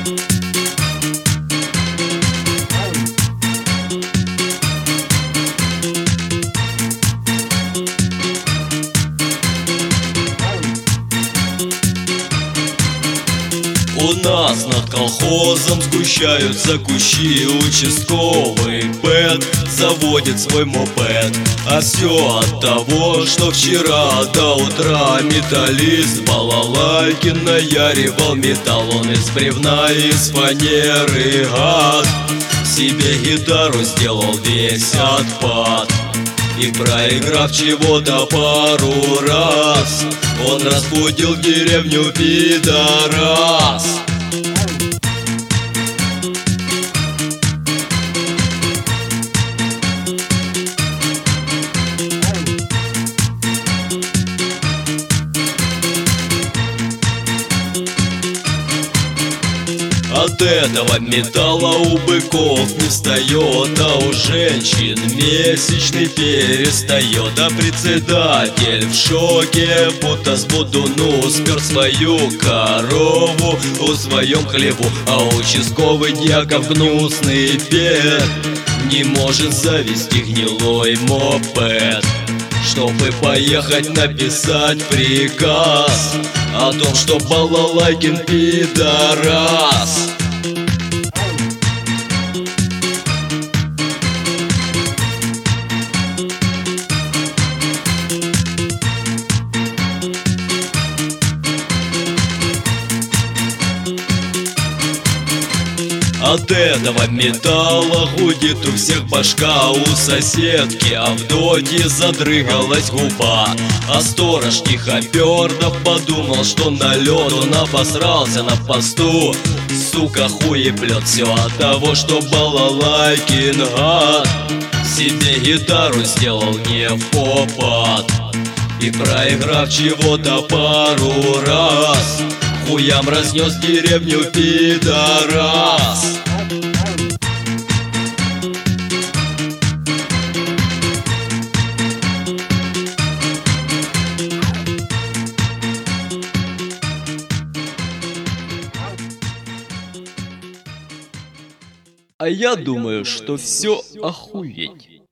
У нас над колхозом сгущаются кущи. Участковый Пэт заводит свой мопед. А все от того, что вчера до утра металлист Балалайкин наяривал металл. Он из бревна, из фанеры, гад, себе гитару сделал весь отпад. И проиграв чего-то пару раз, он разбудил деревню пидорас. От этого металла у быков не встает, а у женщин месячный перестает. А председатель в шоке, будто с будуну спер свою корову в своем хлеву. А участковый дьяков гнусный Пет не может завести гнилой мопед, чтобы поехать написать приказ о том, что Балалайкин пидорас. От этого металла гудит у всех башка. У соседки Авдотьи задрыгалась губа. А сторож Тихопердов подумал, что налет. Он обосрался на посту, сука, хуеплет. Все от того, что Балалайкин гад себе гитару сделал не в попад. И проиграв чего-то пару раз, хуям разнес деревню пидорас. А я думаю, что все охуеть.